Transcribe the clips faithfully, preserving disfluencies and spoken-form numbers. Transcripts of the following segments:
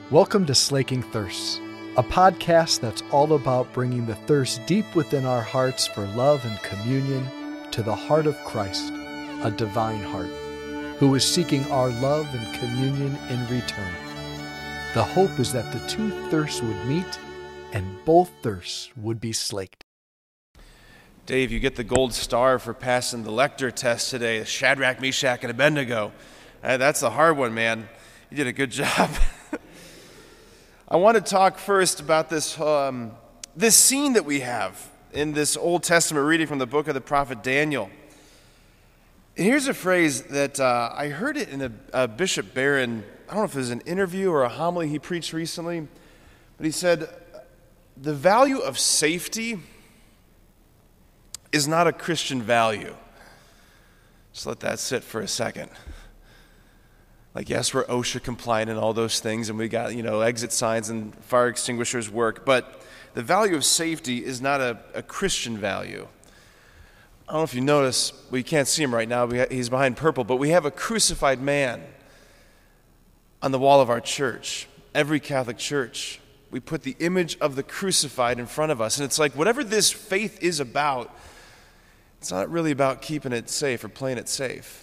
Welcome to Slaking Thirsts, a podcast that's all about bringing the thirst deep within our hearts for love and communion to the heart of Christ, a divine heart, who is seeking our love and communion in return. The hope is that the two thirsts would meet and both thirsts would be slaked. Dave, you get the gold star for passing the Lecter test today, Shadrach, Meshach, and Abednego. Uh, that's a hard one, man. You did a good job. I want to talk first about this um, this scene that we have in this Old Testament reading from the book of the prophet Daniel. Here's a phrase that uh, I heard it in a, a Bishop Barron, I don't know if it was an interview or a homily he preached recently, but he said, the value of safety is not a Christian value. Just let that sit for a second. Like, yes, we're OSHA compliant and all those things, and we got, you know, exit signs and fire extinguishers work, but the value of safety is not a, a Christian value. I don't know if you notice, we can't see him right now, we ha- he's behind purple, but we have a crucified man on the wall of our church, every Catholic church. We put the image of the crucified in front of us, and it's like, whatever this faith is about, it's not really about keeping it safe or playing it safe.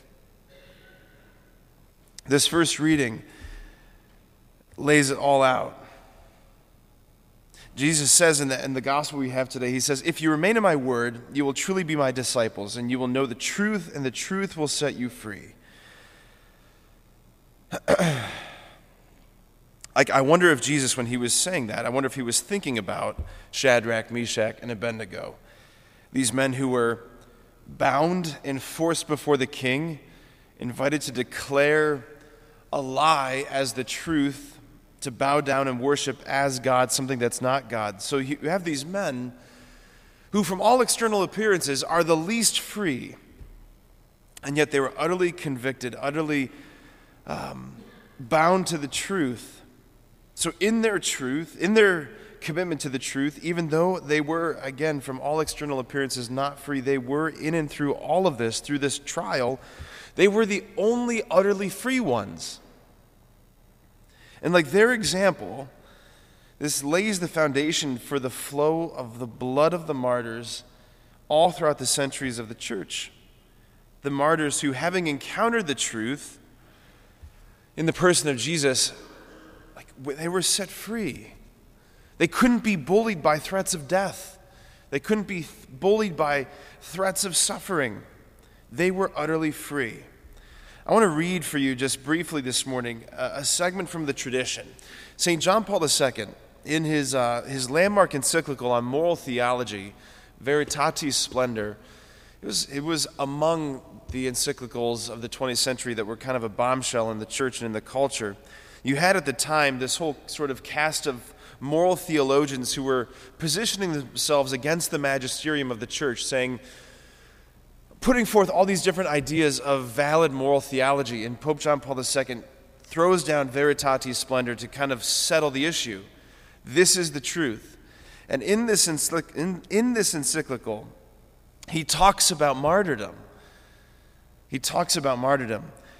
This first reading lays it all out. Jesus says in the, in the gospel we have today, he says, if you remain in my word, you will truly be my disciples, and you will know the truth, and the truth will set you free. Like, I wonder if Jesus, when he was saying that, I wonder if he was thinking about Shadrach, Meshach, and Abednego. These men who were bound and forced before the king, invited to declare a lie as the truth, to bow down and worship as God, something that's not God. So you have these men who, from all external appearances, are the least free, and yet they were utterly convicted, utterly um, bound to the truth. So in their truth, in their commitment to the truth, even though they were, again, from all external appearances not free, they were in and through all of this, through this trial, they were the only utterly free ones. And like their example, this lays the foundation for the flow of the blood of the martyrs all throughout the centuries of the church. The martyrs who, having encountered the truth in the person of Jesus, like they were set free. They couldn't be bullied by threats of death. They couldn't be bullied by threats of suffering. They were utterly free. I want to read for you just briefly this morning a, a segment from the tradition. Saint John Paul the Second, in his, uh, his landmark encyclical on moral theology, Veritatis Splendor, it was, it was among the encyclicals of the twentieth century that were kind of a bombshell in the church and in the culture. You had at the time this whole sort of cast of moral theologians who were positioning themselves against the magisterium of the church, saying, putting forth all these different ideas of valid moral theology, and Pope John Paul the Second throws down Veritatis Splendor to kind of settle the issue. This is the truth. And in this, encycl- in, in this encyclical, he talks about martyrdom. He talks about martyrdom.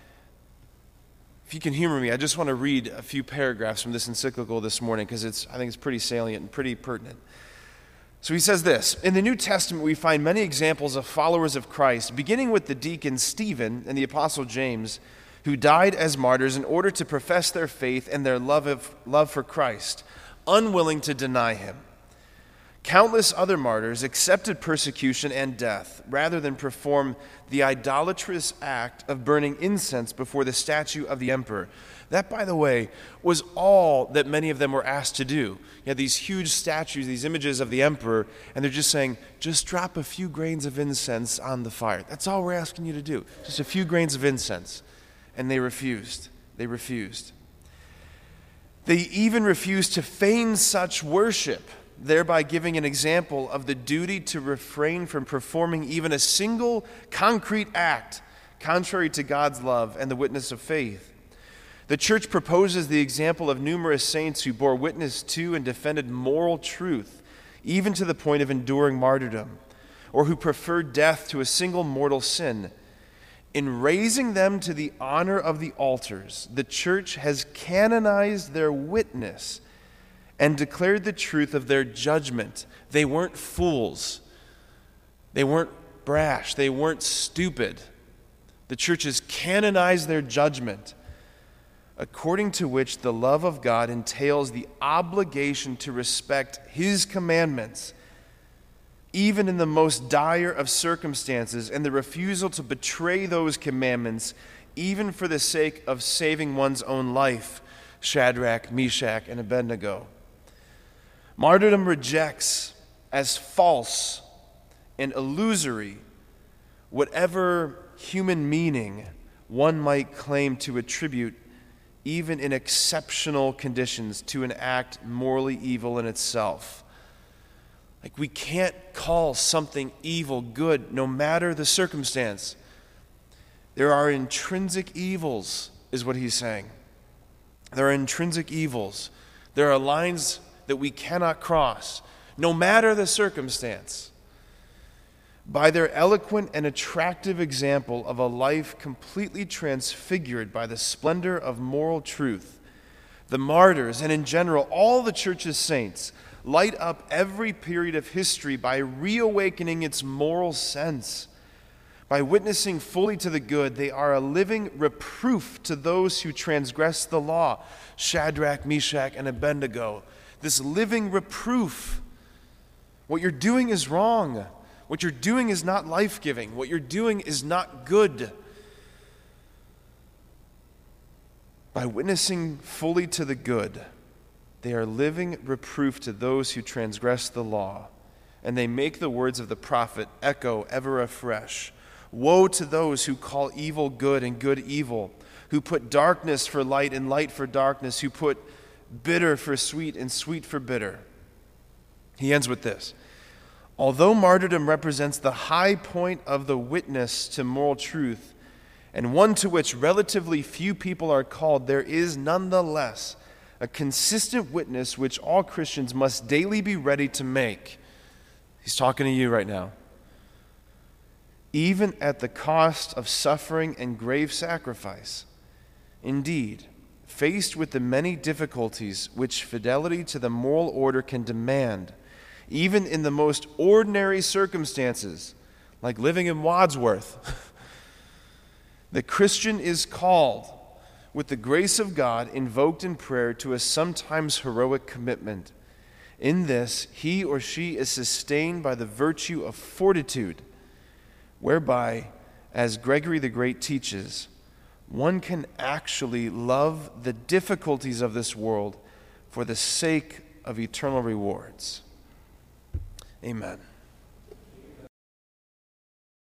If you can humor me, I just want to read a few paragraphs from this encyclical this morning because it's I think it's pretty salient and pretty pertinent. So he says this, in the New Testament we find many examples of followers of Christ, beginning with the deacon Stephen and the apostle James, who died as martyrs in order to profess their faith and their love of love for Christ, unwilling to deny him. Countless other martyrs accepted persecution and death rather than perform the idolatrous act of burning incense before the statue of the emperor. That, by the way, was all that many of them were asked to do. You had these huge statues, these images of the emperor, and they're just saying, just drop a few grains of incense on the fire. That's all we're asking you to do, just a few grains of incense. And they refused. They refused. They even refused to feign such worship, thereby giving an example of the duty to refrain from performing even a single concrete act contrary to God's love and the witness of faith. The church proposes the example of numerous saints who bore witness to and defended moral truth, even to the point of enduring martyrdom, or who preferred death to a single mortal sin. In raising them to the honor of the altars, the church has canonized their witness and declared the truth of their judgment. They weren't fools. They weren't brash. They weren't stupid. The church has canonized their judgment, according to which the love of God entails the obligation to respect His commandments, even in the most dire of circumstances, and the refusal to betray those commandments, even for the sake of saving one's own life. Shadrach, Meshach, and Abednego. Martyrdom rejects as false and illusory whatever human meaning one might claim to attribute, even in exceptional conditions, to an act morally evil in itself. Like, we can't call something evil good no matter the circumstance. There are intrinsic evils, is what he's saying. There are intrinsic evils. There are lines that we cannot cross, no matter the circumstance. By their eloquent and attractive example of a life completely transfigured by the splendor of moral truth, the martyrs, and in general all the church's saints, light up every period of history by reawakening its moral sense. By witnessing fully to the good, they are a living reproof to those who transgress the law. Shadrach, Meshach, and Abednego. This living reproof. What you're doing is wrong. What you're doing is not life-giving. What you're doing is not good. By witnessing fully to the good, they are living reproof to those who transgress the law, and they make the words of the prophet echo ever afresh. Woe to those who call evil good and good evil, who put darkness for light and light for darkness, who put bitter for sweet and sweet for bitter. He ends with this. Although martyrdom represents the high point of the witness to moral truth, and one to which relatively few people are called, there is nonetheless a consistent witness which all Christians must daily be ready to make. He's talking to you right now. Even at the cost of suffering and grave sacrifice. Indeed, faced with the many difficulties which fidelity to the moral order can demand, even in the most ordinary circumstances, like living in Wadsworth, the Christian is called, with the grace of God invoked in prayer, to a sometimes heroic commitment. In this, he or she is sustained by the virtue of fortitude, whereby, as Gregory the Great teaches, one can actually love the difficulties of this world for the sake of eternal rewards. Amen.